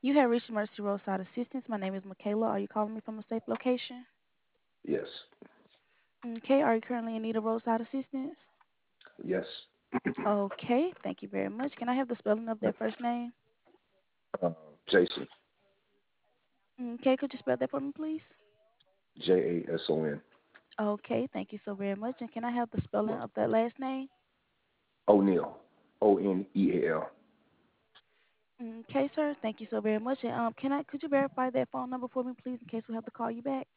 You have reached Emergency Roadside Assistance. My name is Michaela. Are you calling me from a safe location? Yes. Okay. Are you currently in need of roadside assistance? Yes. Okay. Thank you very much. Can I have the spelling of that first name? Uh, Jason. Okay. Could you spell that for me, please? Jason. Okay. Thank you so very much. And can I have the spelling of that last name? O'Neal. Oneal. Okay, sir. Thank you so very much. And could you verify that phone number for me, please, in case we have to call you back?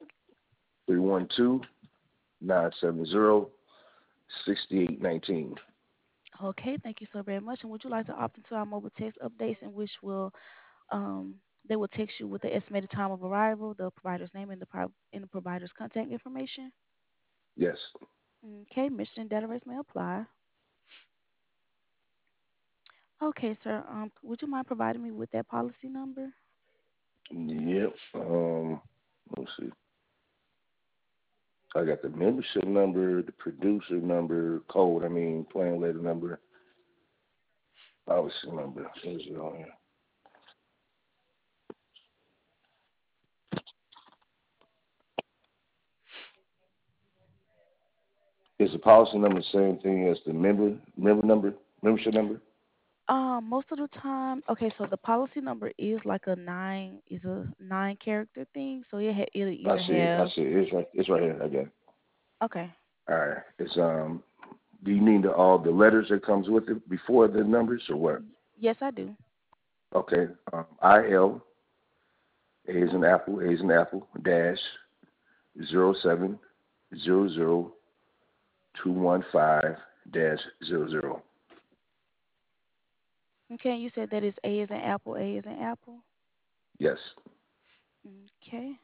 312-970-6819. Okay. Thank you so very much. And would you like to opt into our mobile text updates, in which will they will text you with the estimated time of arrival, the provider's name, and the provider's contact information? Yes. Okay, mission and data rates may apply. Okay, sir. Would you mind providing me with that policy number? Yep. Let's see. I got the membership number, the producer number, code. Plan letter number, policy number. Is it on here? Is the policy number the same thing as the member number, membership number? Most of the time, okay, so the policy number is a 9 character thing, so it'll I either see. I have. see. It's right here. I got it. Okay. All right. It's. Do you need all the letters that comes with it before the numbers or what? Yes, I do. Okay. IL A is an apple dash 0700215 dash 00. Okay, you said that is A is an apple, A is an apple. Yes. Okay.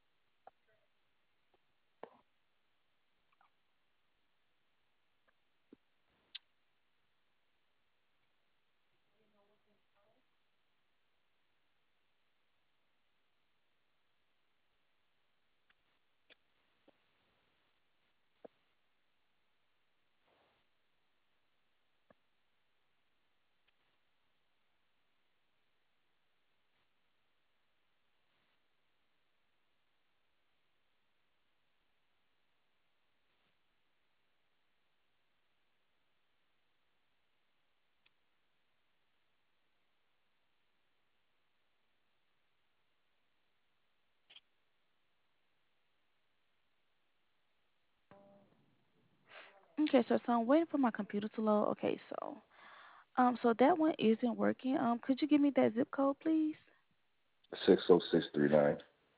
Okay, so I'm waiting for my computer to load. Okay, so that one isn't working. Could you give me that zip code, please? 60639.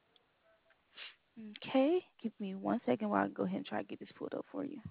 Okay, give me 1 second while I go ahead and try to get this pulled up for you.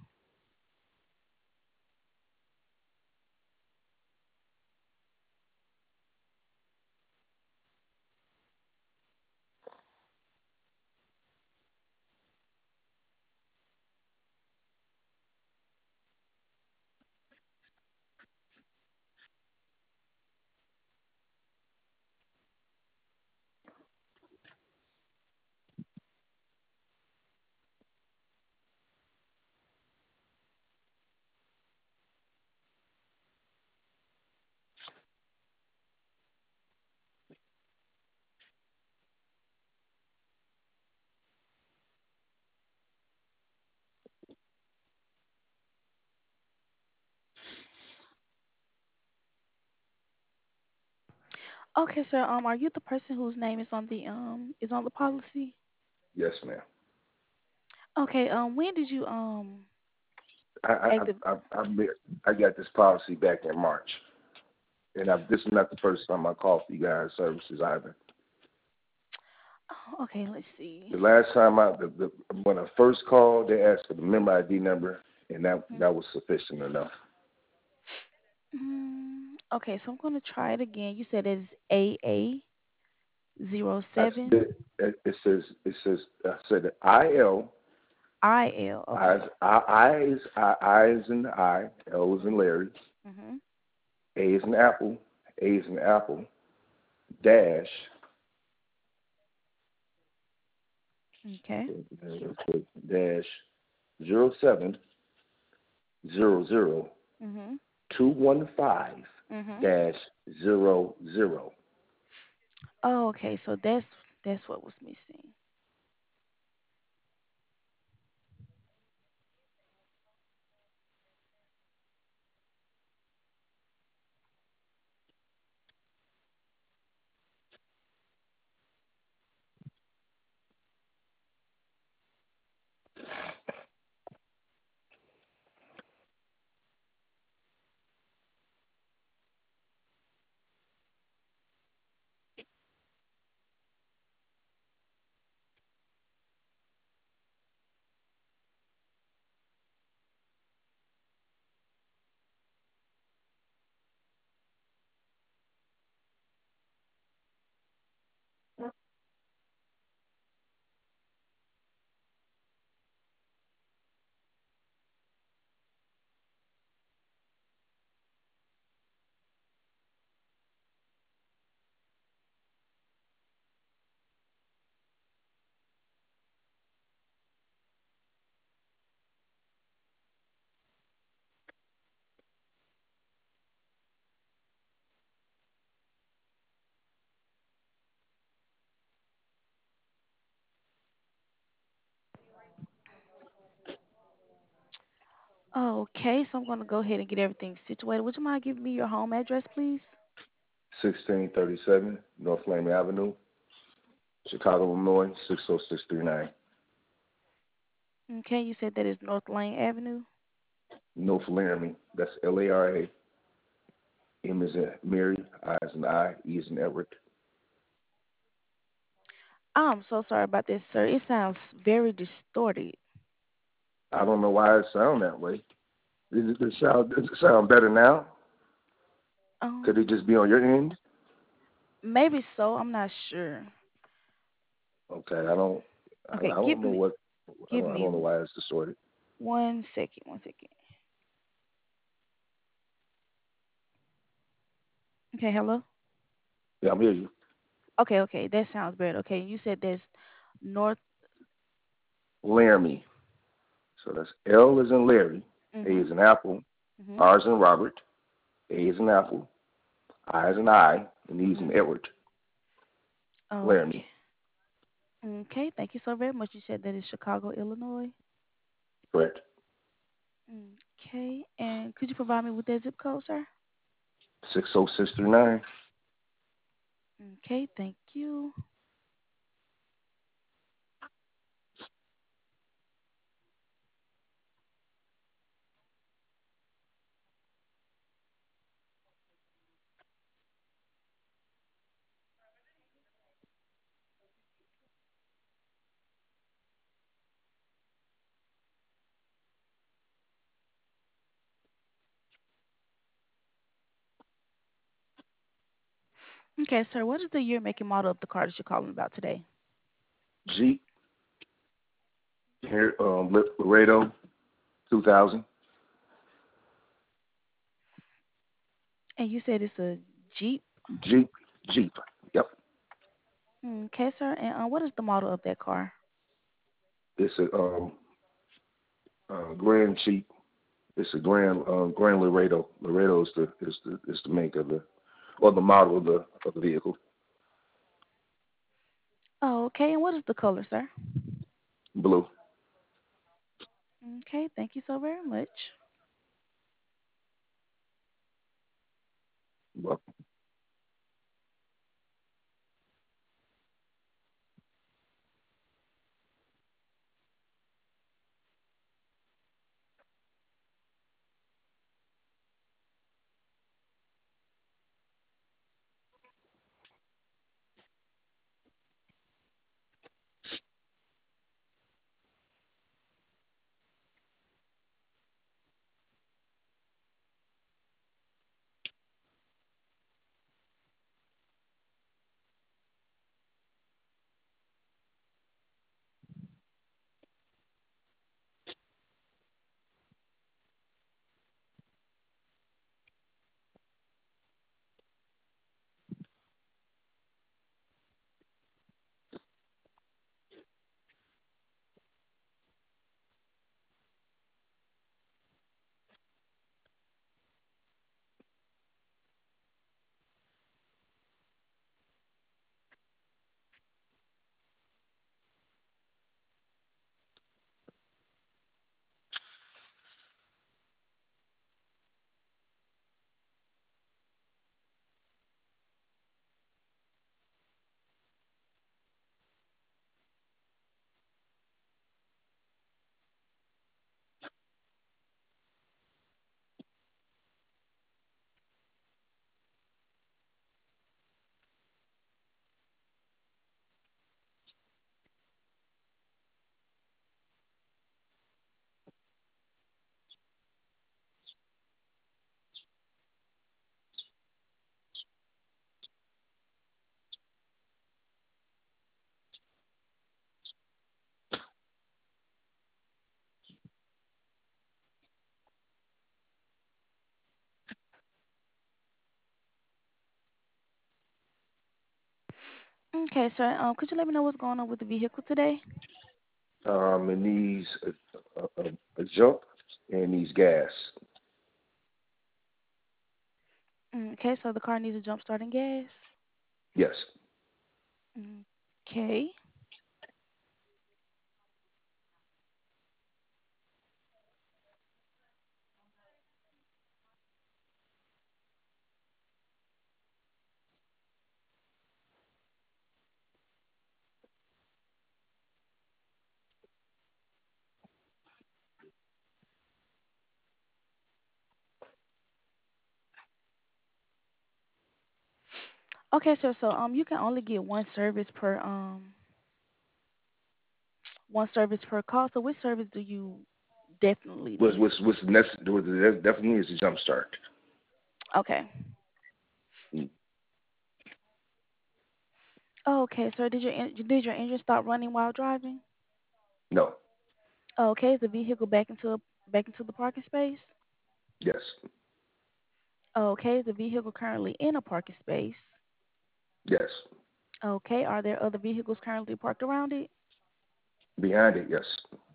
Okay, sir. Are you the person whose name is on the policy? Yes, ma'am. Okay. When did you I I active? I I, I got this policy back in March, and this is not the first time I called for you guys' services either. Oh, okay, let's see. The last time when I first called, they asked for the member ID number, and that was sufficient enough. Okay, so I'm gonna try it again. You said it's AA zero I seven said, it says I said IL IL. eyes Okay. eyes in eye, L is in Larry, Mhm. A is in apple, A is in apple, dash Okay. dash 0700 Mhm. 215 Mhm. dash 00. Oh, okay. So that's what was missing. Okay, so I'm gonna go ahead and get everything situated. Would you mind giving me your home address, please? 1637 North Lamy Avenue, Chicago, Illinois, 60639. Okay, you said that is North Lane Avenue. North Laramie. That's Lara. M is in Mary, I is in I, E is in Edward. I'm so sorry about this, sir. It sounds very distorted. I don't know why it sound that way. Does it sound better now? Could Um, it just be on your end? Maybe so. I'm not sure. Okay, I don't. I Okay, don't know what. give I me don't know why it's distorted. 1 second. 1 second. Okay, hello. Yeah, I'm hear you. Okay, okay, that sounds better. Okay, you said there's North. Laramie. So that's L is in Larry, A Mhm. is in Apple, Mhm. R is in Robert, A is in Apple, I is in I, and E is in Mhm. Edward. Okay. Laramie. Okay. Thank you so very much. You said that is Chicago, Illinois. Correct. Okay. And could you provide me with that zip code, sir? 60639. Okay. Thank you. Okay, sir. What is the year, make, and model of the car that you're calling about today? Jeep. Here, Laredo, 2000. And you said it's a Jeep. Jeep. Jeep. Yep. Okay, sir. And what is the model of that car? It's a Grand Jeep. It's a Grand Laredo. Laredo is the make of the or the model of the vehicle. Oh, okay. And what is the color, sir? Blue. Okay. Thank you so very much. Well, Okay, sir. Could you let me know what's going on with the vehicle today? It needs a jump and it needs gas. Okay, so the car needs a jump starting gas. Yes. Okay. Okay, sir. So you can only get one service per call. So which service do you definitely need? What definitely is a jump start. Okay. Mm. Okay, sir. Did your engine stop running while driving? No. Okay, is the vehicle back into the parking space? Yes. Okay, is the vehicle currently in a parking space? Yes. Okay, are there other vehicles currently parked around it? Behind it. Yes.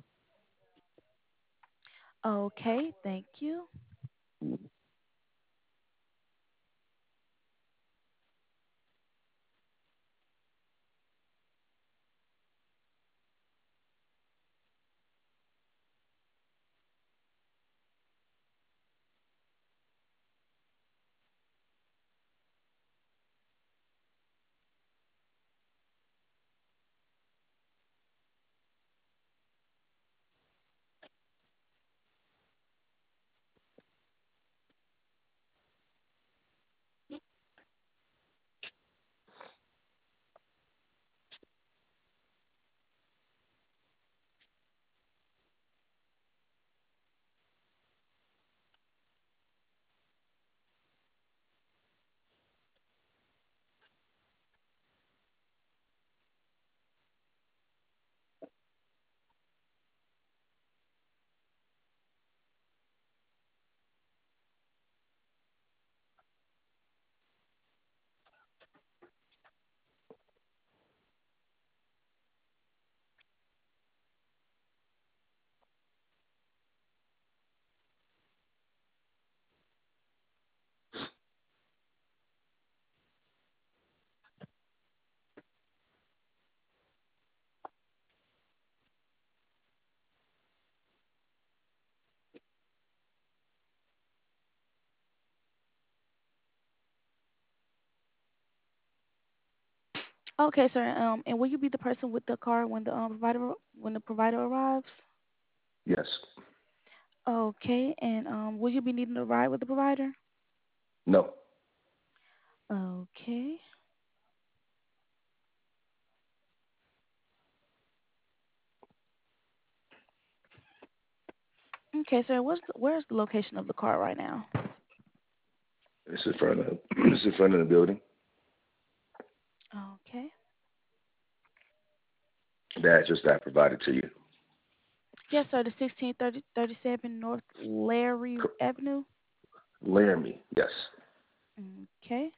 Okay, thank you. Mm. Okay, sir. And will you be the person with the car when the provider arrives? Yes. Okay, and will you be needing a ride with the provider? No. Okay. Okay, sir. Where's the location of the car right now? It's in front of it's in front of the building. Okay. The address that I provided to you. Yes, sir. The 1637 North Larry Co- Avenue. Laramie. Yes. Okay.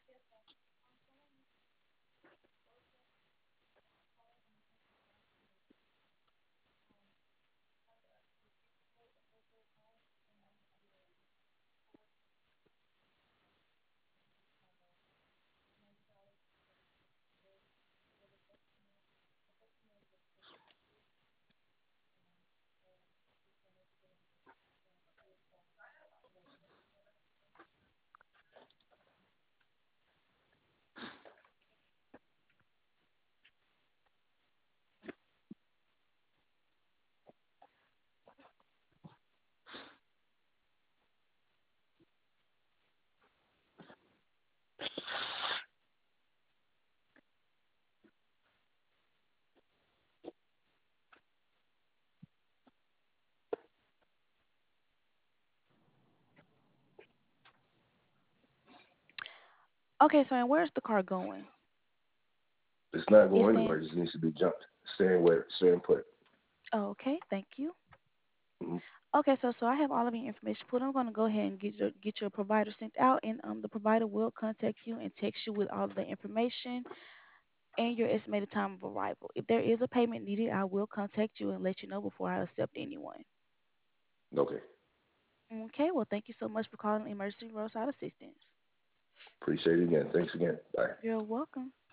Okay, sir. And where's the car going? It's not It's going saying. anywhere. It just needs to be jumped. Staying put. Okay. Thank you. Mhm. Okay, so I have all of your information put. I'm gonna go ahead and get your provider sent out, and the provider will contact you and text you with all of the information. and your estimated time of arrival. If there is a payment needed, I will contact you and let you know before I accept anyone. Okay. Okay, well, thank you so much for calling Emergency Roadside Assistance. Appreciate it again. Thanks again. Bye. You're welcome.